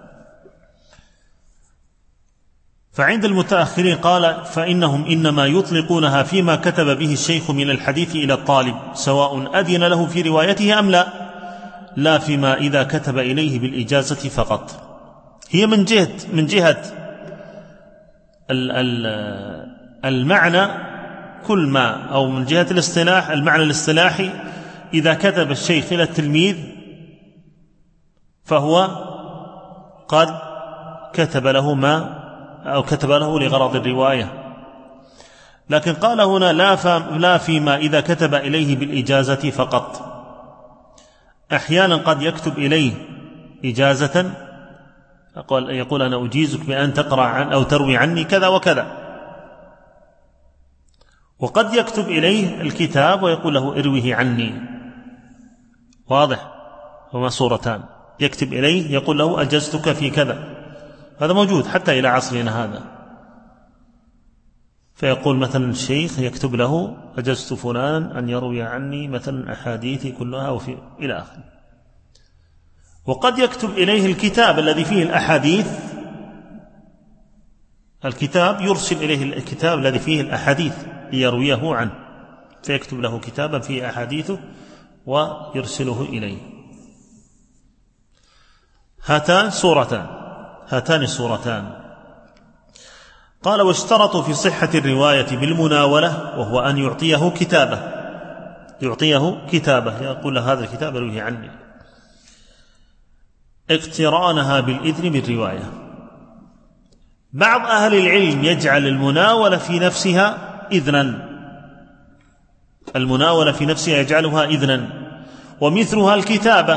فعند المتأخرين قال: فإنهم إنما يطلقونها فيما كتب به الشيخ من الحديث إلى الطالب، سواء أذن له في روايته أم لا فيما إذا كتب إليه بالإجازة فقط. هي من جهة المعنى كل ما، أو من جهة الاصطلاح المعنى الاصطلاحي، إذا كتب الشيخ إلى التلميذ فهو قد كتب له ما، أو كتب له لغرض الرواية. لكن قال هنا لا فيما إذا كتب إليه بالإجازة فقط. أحيانا قد يكتب إليه إجازة، يقول أنا أجيزك بأن تقرأ عن أو تروي عني كذا وكذا، وقد يكتب إليه الكتاب ويقول له ارويه عني. واضح؟ هما صورتان، يكتب إليه يقول له أجزتك في كذا، هذا موجود حتى إلى عصرنا هذا. فيقول مثلا الشيخ يكتب له أجزت فلان أن يروي عني مثلا أحاديثي كلها إلى آخره. وقد يكتب إليه الكتاب الذي فيه الأحاديث، الكتاب يرسل إليه الكتاب الذي فيه الأحاديث ليرويه عنه، فيكتب له كتابا فيه أحاديثه ويرسله إليه. هاتان صورتان. قال واشترطوا في صحة الرواية بالمناولة، وهو أن يعطيه كتابة يقول له هذا الكتاب رويه عني، اقترانها بالإذن بالرواية. بعض أهل العلم يجعل المناولة في نفسها إذنا، المناولة في نفسها يجعلها إذنا، ومثلها الكتابة،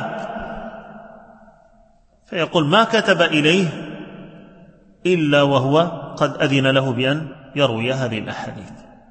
فيقول ما كتب إليه إلا وهو قد أذن له بأن يروي هذه الأحاديث.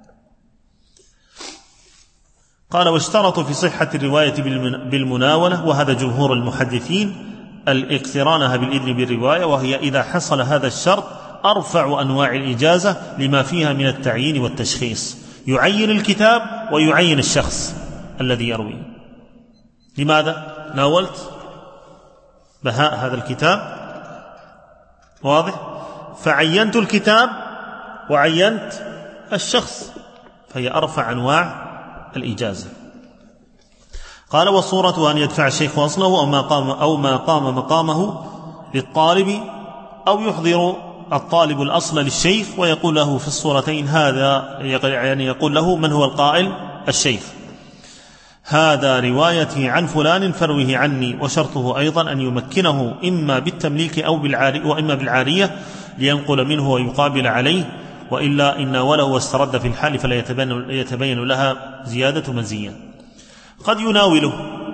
قال واشترطوا في صحة الرواية بالمناولة، وهذا جمهور المحدثين، الاقترانها بالإذن بالرواية، وهي إذا حصل هذا الشرط أرفع أنواع الإجازة لما فيها من التعيين والتشخيص، يعين الكتاب ويعين الشخص الذي يروي. لماذا؟ ناولت بهاء هذا الكتاب، واضح؟ فعينت الكتاب وعينت الشخص، فهي أرفع أنواع الإجازة. قال وصورته أن يدفع الشيخ أصله أو ما قام مقامه للطالب، أو يحضر الطالب الأصل للشيخ ويقول له في الصورتين هذا، يعني يقول له من هو القائل؟ الشيخ، هذا روايتي عن فلان فروه عني. وشرطه أيضا أن يمكنه إما بالتمليك أو وإما بالعارية لينقل منه ويقابل عليه، وإلا إن وله واسترد في الحال فلا يتبين لها زيادة منزية. قد يناوله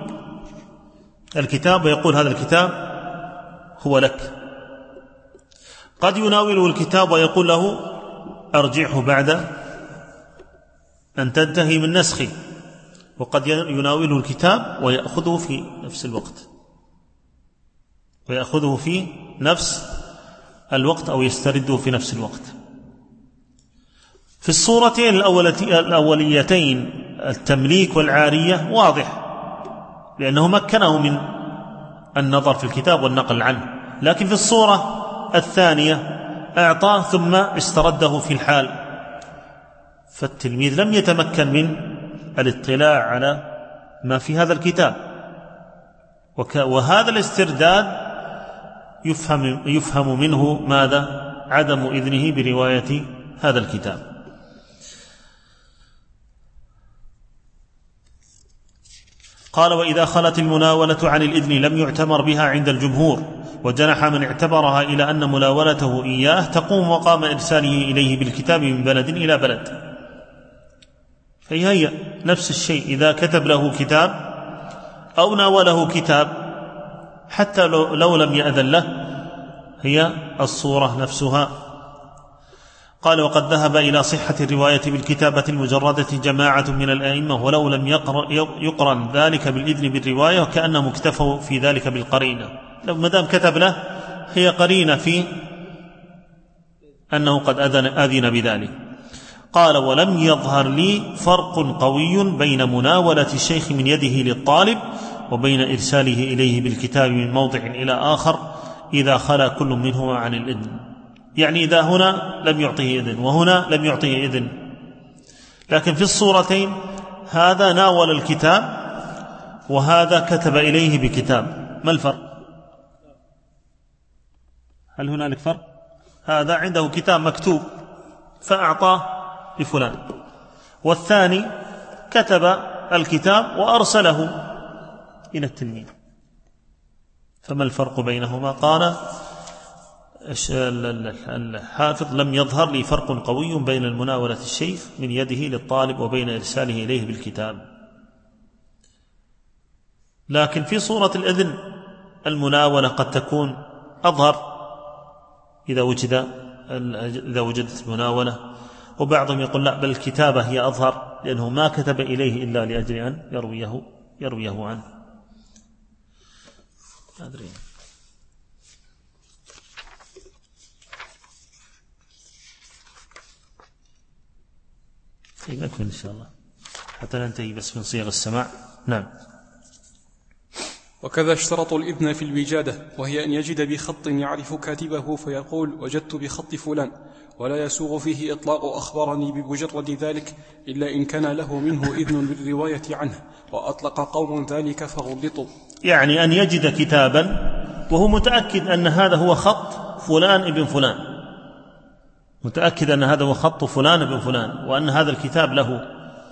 الكتاب ويقول هذا الكتاب هو لك، قد يناوله الكتاب ويقول له أرجعه بعد أن تنتهي من نسخه، وقد يناوله الكتاب ويأخذه في نفس الوقت أو يسترده في نفس الوقت. في الصورتين الأوليتين التمليك والعارية واضح، لأنه مكنه من النظر في الكتاب والنقل عنه، لكن في الصورة الثانية أعطاه ثم استرده في الحال، فالتلميذ لم يتمكن من الاطلاع على ما في هذا الكتاب، وهذا الاسترداد يفهم منه ماذا؟ عدم إذنه برواية هذا الكتاب. قال وإذا خلت المناولة عن الإذن لم يعتبر بها عند الجمهور، وجنح من اعتبرها إلى أن مناولته إياه تقوم مقام إرساله إليه بالكتاب من بلد إلى بلد، فهي نفس الشيء. إذا كتب له كتاب أو ناوله كتاب حتى لو لم يأذن له هي الصورة نفسها. قال وقد ذهب إلى صحة الرواية بالكتابة المجردة جماعة من الأئمة، ولو لم يقرن ذلك بالإذن بالرواية، وكأنهم اكتفوا في ذلك بالقرينة. لو مدام كتب له هي قرينة في أنه قد أذن بذلك. قال ولم يظهر لي فرق قوي بين مناولة الشيخ من يده للطالب وبين إرساله إليه بالكتاب من موضع إلى آخر إذا خلا كل منهما عن الإذن، يعني إذا هنا لم يعطيه إذن وهنا لم يعطيه إذن، لكن في الصورتين هذا ناول الكتاب وهذا كتب إليه بكتاب. ما الفرق؟ هل هنالك فرق؟ هذا عنده كتاب مكتوب فأعطاه لفلان، والثاني كتب الكتاب وأرسله إلى التلميذ، فما الفرق بينهما؟ قال الحافظ لم يظهر لي فرق قوي بين المناولة الشيخ من يده للطالب وبين إرساله إليه بالكتاب، لكن في صورة الإذن المناولة قد تكون أظهر إذا وجدت المناولة، وبعضهم يقول لا، بل الكتابة هي أظهر لأنه ما كتب إليه إلا لأجل أن يرويه عنه. أدري نكمل إن شاء الله حتى ننتهي بس من صيغ السماع. نعم. وكذا اشترطوا الإذن في الوجادة، وهي أن يجد بخط يعرف كاتبه فيقول وجدت بخط فلان، ولا يسوغ فيه إطلاق أخبرني بمجرد ذلك إلا إن كان له منه إذن بالرواية عنه، وأطلق قوم ذلك فغلطوا. يعني أن يجد كتابا وهو متأكد أن هذا هو خط فلان ابن فلان، متأكد أن هذا هو خط فلان ابن فلان وأن هذا الكتاب له،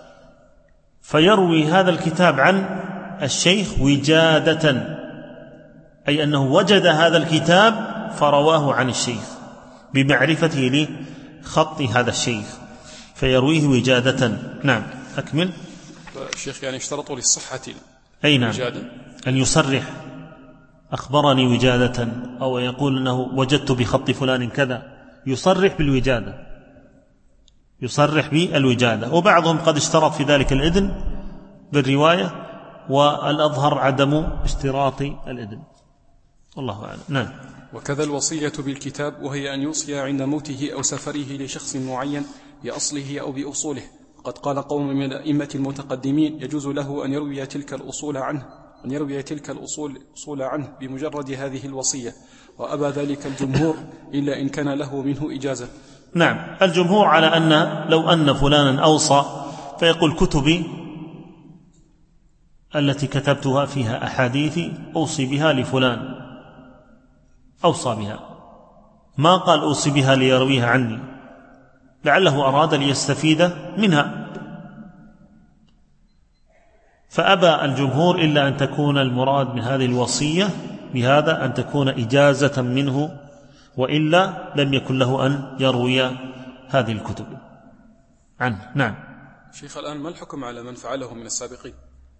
فيروي هذا الكتاب عن الشيخ وجادة، أي أنه وجد هذا الكتاب فرواه عن الشيخ بمعرفته لخط هذا الشيخ فيرويه وجادة. نعم أكمل. الشيخ يعني اشترطوا للصحة أي نعم، أن يصرح أخبرني وجادة، أو يقول أنه وجدت بخط فلان كذا، يصرح بالوجادة، يصرح بالوجادة. وبعضهم قد اشترط في ذلك الإذن بالرواية، والأظهر عدم اشتراط الإذن، والله أعلم. نعم. وكذا الوصية بالكتاب، وهي أن يوصي عند موته أو سفره لشخص معين بأصله أو بأصوله. قد قال قوم من الأئمة المتقدمين يجوز له أن يروي تلك الأصول عنه بمجرد هذه الوصية، وأبى ذلك الجمهور إلا إن كان له منه إجازة. نعم، الجمهور على أن لو أن فلانا أوصى فيقول كتبي التي كتبتها فيها أحاديثي أوصي بها لفلان، أوصى بها، ما قال أوصي بها ليرويها عني، لعله أراد ليستفيد منها، فأبى الجمهور إلا أن تكون المراد من هذه الوصية بهذا أن تكون إجازة منه، وإلا لم يكن له أن يروي هذه الكتب عنه. نعم. شيخ، الآن ما الحكم على من فعله من السابقين؟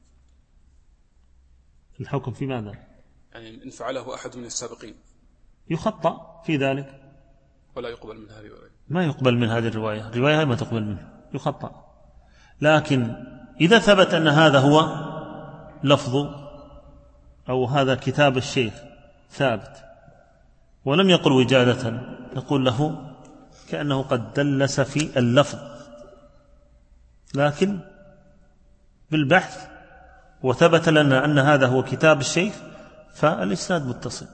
الحكم في ماذا؟ يعني إن فعله أحد من السابقين يخطأ في ذلك ولا يقبل من هذه الرواية، ما يقبل من هذه الرواية ما تقبل منه، يخطأ. لكن إذا ثبت أن هذا هو لفظ أو هذا كتاب الشيخ ثابت ولم يقل وجادة، نقول له كأنه قد دلس في اللفظ، لكن بالبحث وثبت لنا أن هذا هو كتاب الشيخ فالإسناد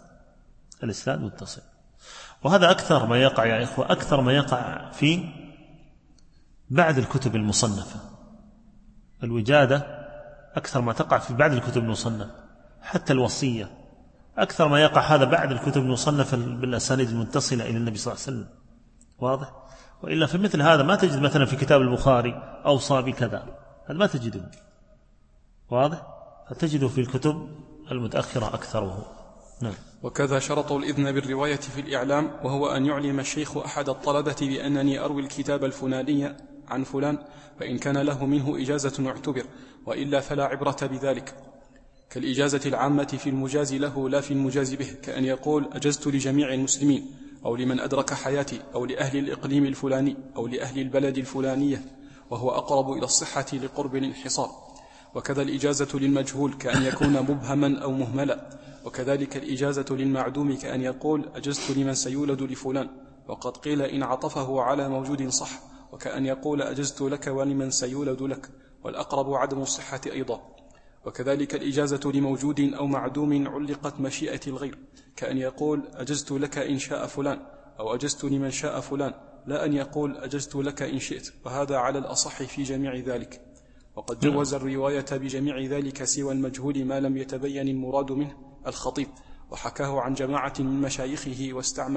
متصل. وهذا أكثر ما يقع يا إخوة، أكثر ما يقع في بعد الكتب المصنفة، الوجادة أكثر ما تقع في بعد الكتب المصنفة، حتى الوصية أكثر ما يقع هذا بعد الكتب المصنفة بالأسانيد المتصلة إلى النبي صلى الله عليه وسلم، واضح؟ وإلا في مثل هذا ما تجد مثلا في كتاب البخاري أوصى بكذا، هذا ما تجده، واضح؟ فتجده في الكتب المتأخرة أكثره. نعم. وكذا شرطوا الإذن بالرواية في الإعلام، وهو أن يعلم الشيخ أحد الطلبة بأنني أروي الكتاب الفلاني عن فلان، فإن كان له منه إجازة اعتبر، وإلا فلا عبرة بذلك، كالإجازة العامة في المجاز له لا في المجاز به، كأن يقول أجزت لجميع المسلمين، أو لمن أدرك حياتي، أو لأهل الإقليم الفلاني، أو لأهل البلد الفلانية، وهو أقرب إلى الصحة لقرب الانحصار. وكذا الإجازة للمجهول كأن يكون مبهما أو مهملا، وكذلك الإجازة للمعدوم كأن يقول أجزت لمن سيولد لفلان، وقد قيل إن عطفه على موجود صح، وكأن يقول أجزت لك ولمن سيولد لك، والأقرب عدم الصحة أيضا. وكذلك الإجازة لموجود أو معدوم علقت مشيئة الغير، كأن يقول أجزت لك إن شاء فلان، أو أجزت لمن شاء فلان، لا أن يقول أجزت لك إن شئت، وهذا على الأصح في جميع ذلك. وقد جوز الرواية بجميع ذلك سوى المجهول ما لم يتبين المراد منه الخطيب، وحكاه عن جماعة من مشايخه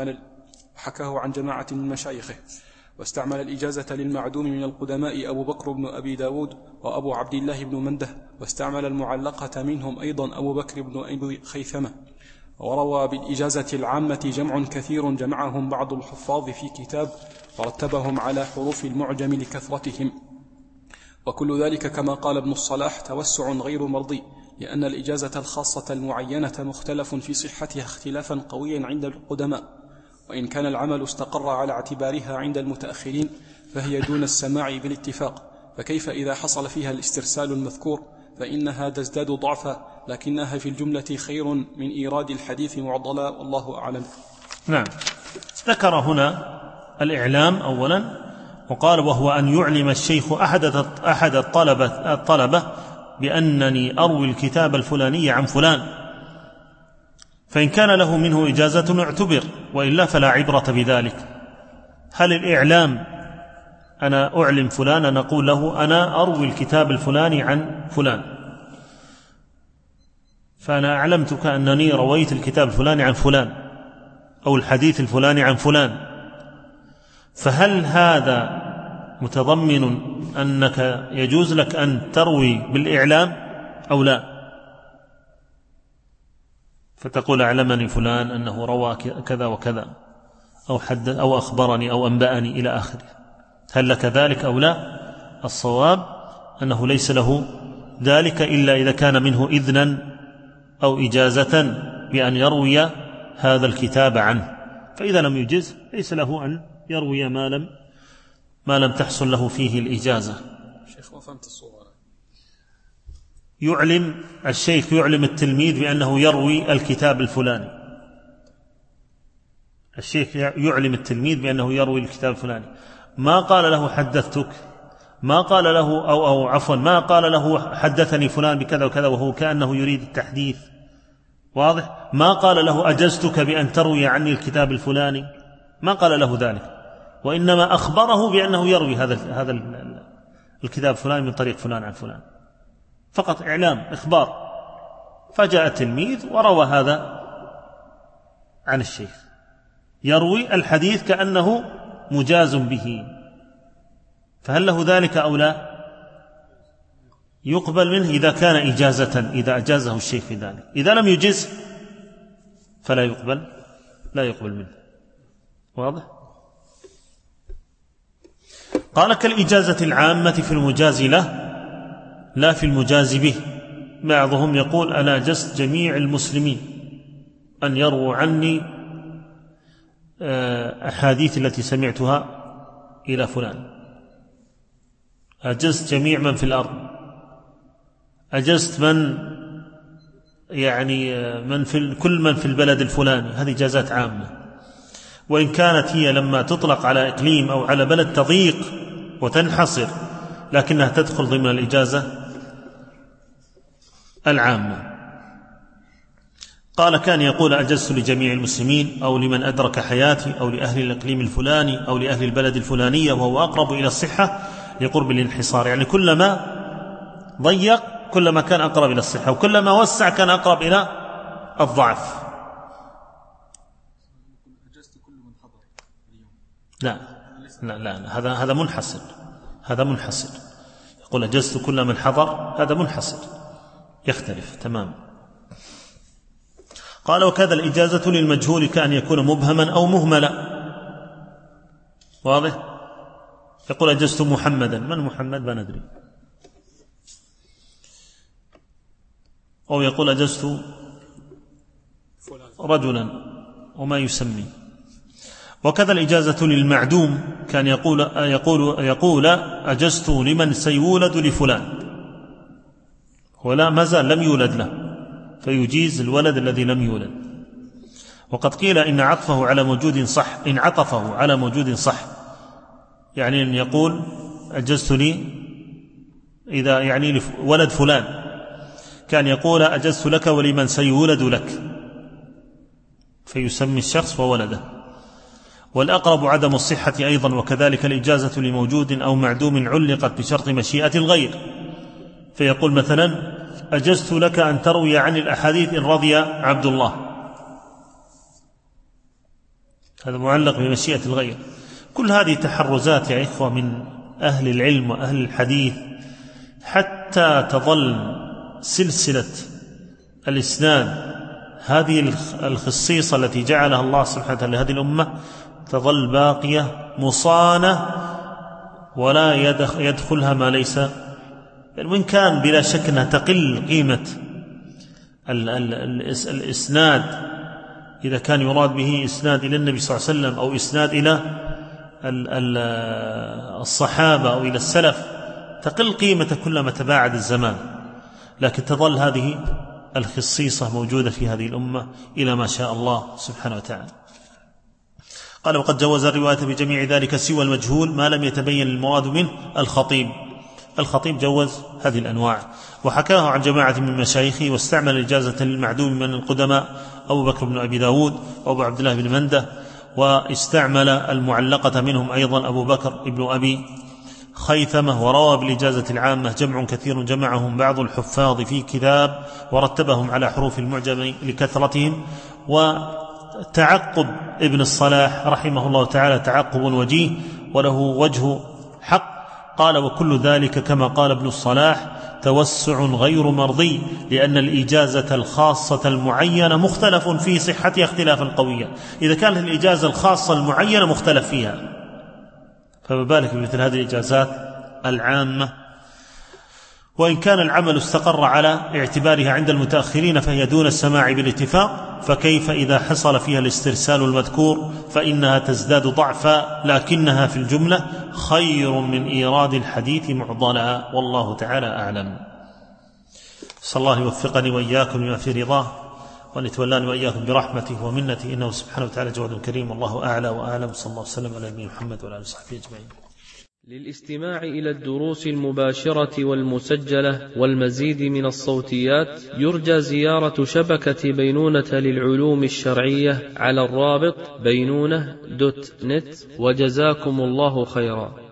واستعمل الإجازة للمعدوم من القدماء أبو بكر بن أبي داود وأبو عبد الله بن منده، واستعمل المعلقة منهم أيضا أبو بكر بن أبي خيثمة، وروى بالإجازة العامة جمع كثير جمعهم بعض الحفاظ في كتاب ورتبهم على حروف المعجم لكثرتهم، وكل ذلك كما قال ابن الصلاح توسع غير مرضي، لأن الإجازة الخاصة المعينة مختلف في صحتها اختلافا قويا عند القدماء، وإن كان العمل استقر على اعتبارها عند المتأخرين فهي دون السماع بالاتفاق، فكيف إذا حصل فيها الاسترسال المذكور فإنها تزداد ضعفا، لكنها في الجملة خير من إيراد الحديث معضلا، والله أعلم. نعم. ذكر هنا الإعلام أولا، وقال وهو أن يعلم الشيخ أحد الطلبة بأنني أروي الكتاب الفلاني عن فلان، فإن كان له منه إجازة اعتبر، وإلا فلا عبرة بذلك. هل الإعلام أنا أعلم فلان نقول له أنا أروي الكتاب الفلاني عن فلان، فأنا أعلمتك أنني رويت الكتاب الفلاني عن فلان أو الحديث الفلاني عن فلان، فهل هذا متضمن أنك يجوز لك أن تروي بالإعلام أو لا؟ فتقول أعلمني فلان أنه روى كذا وكذا أو أخبرني أو أنبأني إلى آخره، هل لك ذلك أو لا؟ الصواب أنه ليس له ذلك إلا إذا كان منه إذنا أو إجازة بأن يروي هذا الكتاب عنه، فإذا لم يجز ليس له أن يروي ما لم تحصل له فيه الإجازة. شيخ وفهمت الصورة. الشيخ يعلم التلميذ بأنه يروي الكتاب الفلاني، الشيخ يعلم التلميذ بأنه يروي الكتاب الفلاني، ما قال له حدثتك، ما قال له أو عفوا ما قال له حدثني فلان بكذا وكذا وهو كأنه يريد التحديث، واضح؟ ما قال له أجزتك بأن تروي عني الكتاب الفلاني، ما قال له ذلك، وإنما أخبره بأنه يروي هذا الكتاب فلان من طريق فلان عن فلان، فقط إعلام إخبار. فجاء التلميذ وروى هذا عن الشيخ، يروي الحديث كأنه مجاز به، فهل له ذلك أو لا؟ يقبل منه إذا كان إجازة، إذا أجازه الشيخ في ذلك، إذا لم يجز فلا يقبل، لا يقبل منه. واضح؟ قال كالإجازة العامة في المجاز له لا في المجاز به. بعضهم يقول أنا أجزت جميع المسلمين أن يرووا عني أحاديث التي سمعتها إلى فلان، أجزت جميع من في الأرض، أجزت كل من في البلد الفلاني، هذه إجازات عامة. وإن كانت هي لما تطلق على إقليم أو على بلد تضيق وتنحصر، لكنها تدخل ضمن الإجازة العامة. قال كان يقول أجزت لجميع المسلمين أو لمن أدرك حياتي أو لأهل الإقليم الفلاني أو لأهل البلد الفلانية، وهو أقرب إلى الصحة لقرب الانحصار، يعني كلما ضيق كلما كان أقرب إلى الصحة، وكلما وسع كان أقرب إلى الضعف. لا لا لا، هذا منحصر، هذا منحصر. يقول أجزت كل من حضر، هذا منحصر يختلف تمام. قال وكذا الإجازة للمجهول كأن يكون مبهما أو مهملا. واضح؟ يقول أجزت محمدا، من محمد ما ندري، أو يقول أجزت رجلا وما يسمي. وكذا الإجازة للمعدوم كان يقول أجزت لمن سيولد لفلان، ولا مازال لم يولد له، فيجيز الولد الذي لم يولد. وقد قيل إن عطفه على موجود صح، إن عطفه على موجود صح، يعني أن يقول أجزت لي إذا يعني ولد فلان، كان يقول أجزت لك ولمن سيولد لك، فيسمي الشخص وولده. والأقرب عدم الصحة أيضا، وكذلك الإجازة لموجود أو معدوم علقت بشرط مشيئة الغير، فيقول مثلا أجزت لك أن تروي عن الأحاديث إن رضي عبد الله، هذا معلق بمشيئة الغير. كل هذه تحرزات يا إخوة من أهل العلم وأهل الحديث، حتى تظل سلسلة الإسناد هذه الخصيصة التي جعلها الله سبحانه وتعالى لهذه الأمة تظل باقية مصانة ولا يدخلها ما ليس، وإن كان بلا شك أنها تقل قيمة الإسناد إذا كان يراد به إسناد إلى النبي صلى الله عليه وسلم أو إسناد إلى الصحابة أو إلى السلف، تقل قيمة كلما تباعد الزمان، لكن تظل هذه الخصيصة موجودة في هذه الأمة إلى ما شاء الله سبحانه وتعالى. قال: وقد جوز الرواية بجميع ذلك سوى المجهول ما لم يتبين المراد منه. الخطيب جوز هذه الأنواع، وحكاه عن جماعة من مشايخه، واستعمل الإجازة للمعدوم من القدماء أبو بكر بن أبي داود وأبو عبد الله بن منده، واستعمل المعلقة منهم أيضا أبو بكر بن أبي خيثمة. وروى بالإجازة العامة جمع كثير جمعهم بعض الحفاظ في كتاب ورتبهم على حروف المعجم لكثرتهم. وتعقب ابن الصلاح رحمه الله تعالى تعقب وجيه وله وجه حق. قال: وكل ذلك كما قال ابن الصلاح توسع غير مرضي، لأن الإجازة الخاصة المعينة مختلف في صحتها اختلافا قويا. إذا كانت الإجازة الخاصة المعينة مختلف فيها، فما بالك بمثل هذه الإجازات العامة. وإن كان العمل استقر على اعتبارها عند المتأخرين فهي دون السماع بالاتفاق، فكيف إذا حصل فيها الاسترسال المذكور فإنها تزداد ضعفا، لكنها في الجملة خير من إيراد الحديث معضلا، والله تعالى أعلم. صلى الله يوفقني وإياكم لما في رضاه، وأن يتولاني وإياكم برحمته ومنته، إنه سبحانه وتعالى جواد كريم، والله أعلى وأعلم. صلى الله وسلم على نبينا محمد وعلى آله وصحبه أجمعين. للاستماع إلى الدروس المباشرة والمسجلة والمزيد من الصوتيات يرجى زيارة شبكة بينونة للعلوم الشرعية على الرابط بينونة.net، وجزاكم الله خيرا.